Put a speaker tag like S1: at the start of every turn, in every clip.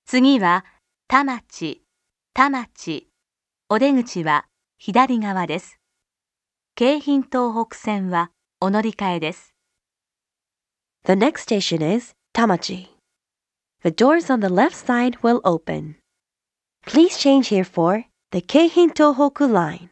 S1: 次は、田町、田町。お出口は左側です。京浜東北線はお乗り換えです。
S2: The next station is Tamachi. The doors on the left side will open. Please change here for the Keihin Tohoku line.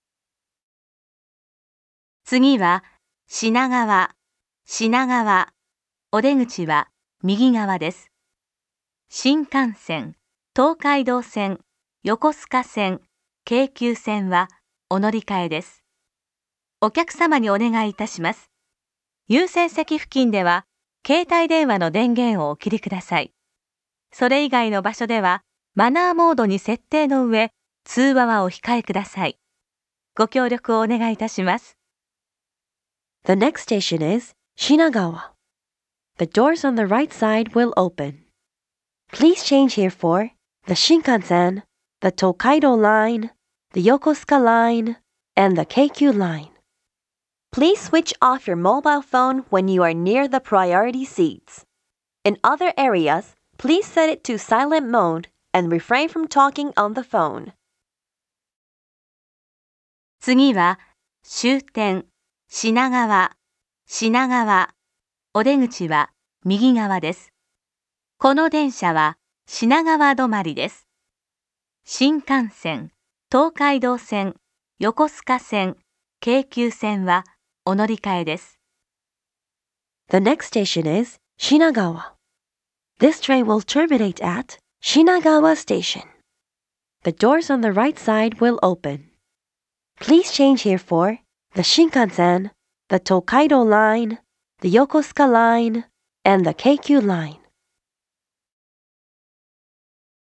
S1: 次は、品川、品川。お出口は右側です。新幹線、東海道線、横須賀線、京急線はお乗り換えです。お客様にお願いいたします。優先席付近では、携帯電話の電源をお切りください。それ以外の場所では、マナーモードに設定の上、通話はお控えください。ご協力をお願いいたします。
S2: The next station is Shinagawa. The doors on the right side will open. Please change here for the Shinkansen, the Tokaido line, the Yokosuka line, and the Keikyu line. Please switch off your mobile phone when you are near the priority seats. In other areas, please set it to silent mode and refrain from talking on the phone.
S1: 次は、終点、品川、品川。お出口は右側です。この電車は品川止まりです。新幹線、東海道線、横須賀線、京急線はお乗り換えです。
S2: The next station is Shinagawa. This train will terminate at Shinagawa Station. The doors on the right side will open. Please change here for the Shinkansen, the Tokaido line, the Yokosuka line, and the Keikyu line.